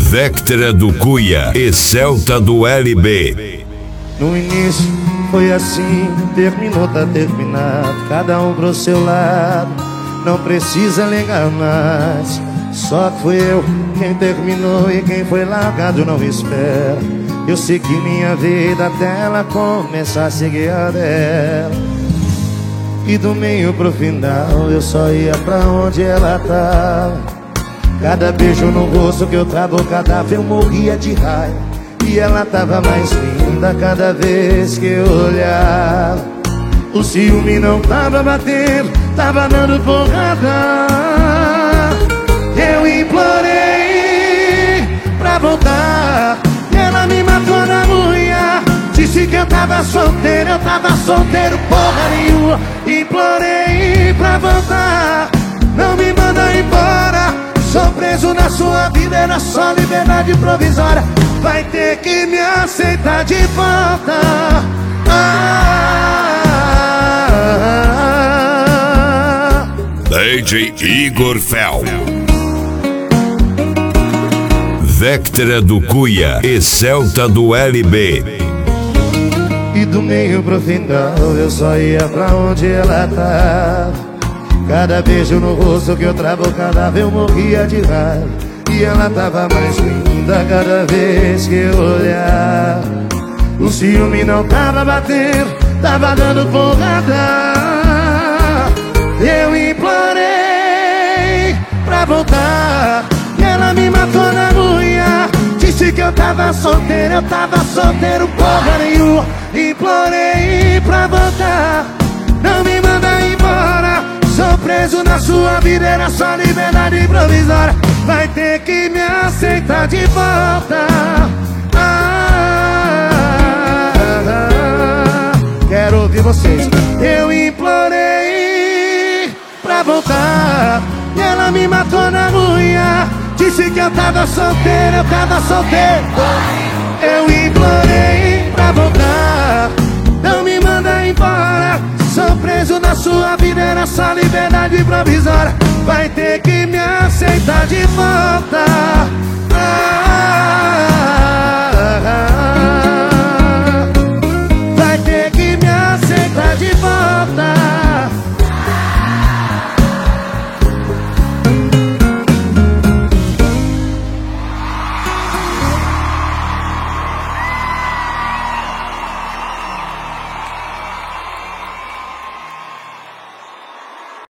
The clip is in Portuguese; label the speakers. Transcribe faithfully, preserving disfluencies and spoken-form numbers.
Speaker 1: Vectra do Cuia e Celta do L B.
Speaker 2: No início foi assim, terminou, tá terminado, cada um pro seu lado, não precisa ligar mais. Só que fui eu quem terminou e quem foi largado não espera. Eu segui minha vida até ela começar a seguir a dela. E do meio pro final eu só ia pra onde ela tava. Cada beijo no rosto que eu tava o cadáver eu morria de raiva. E ela tava mais linda cada vez que eu olhava. O ciúme não tava batendo, tava dando porrada. Eu implorei pra voltar e ela me matou na unha. Disse que eu tava solteiro, eu tava solteiro porra nenhuma. Implorei pra voltar, não me manda embora. Sou preso na sua vida, era só liberdade provisória. Vai ter que me aceitar de volta. ah,
Speaker 1: D J Igor Fel. Vectra do Cuia e Celta do L B.
Speaker 2: E do meio pro final eu só ia pra onde ela tava. Cada beijo no rosto que eu travo o cadáver eu morria de raiva. E ela tava mais linda cada vez que eu olhava. O ciúme não tava batendo, tava dando porrada. Eu implorei pra voltar e ela me matou na unha. Disse que eu tava solteiro, eu tava solteiro porra nenhuma. Implorei pra voltar, não me manda embora. Sou preso na sua vida, era só liberdade provisória. Vai ter que me aceitar de volta. ah, ah, Quero ouvir vocês. Eu implorei pra voltar e ela me matou na unha. Disse que eu tava solteiro, eu tava solteiro. Eu implorei pra voltar, não me manda embora. Sou preso na sua vida, era só liberdade provisória. Vai ter que me aceitar de volta.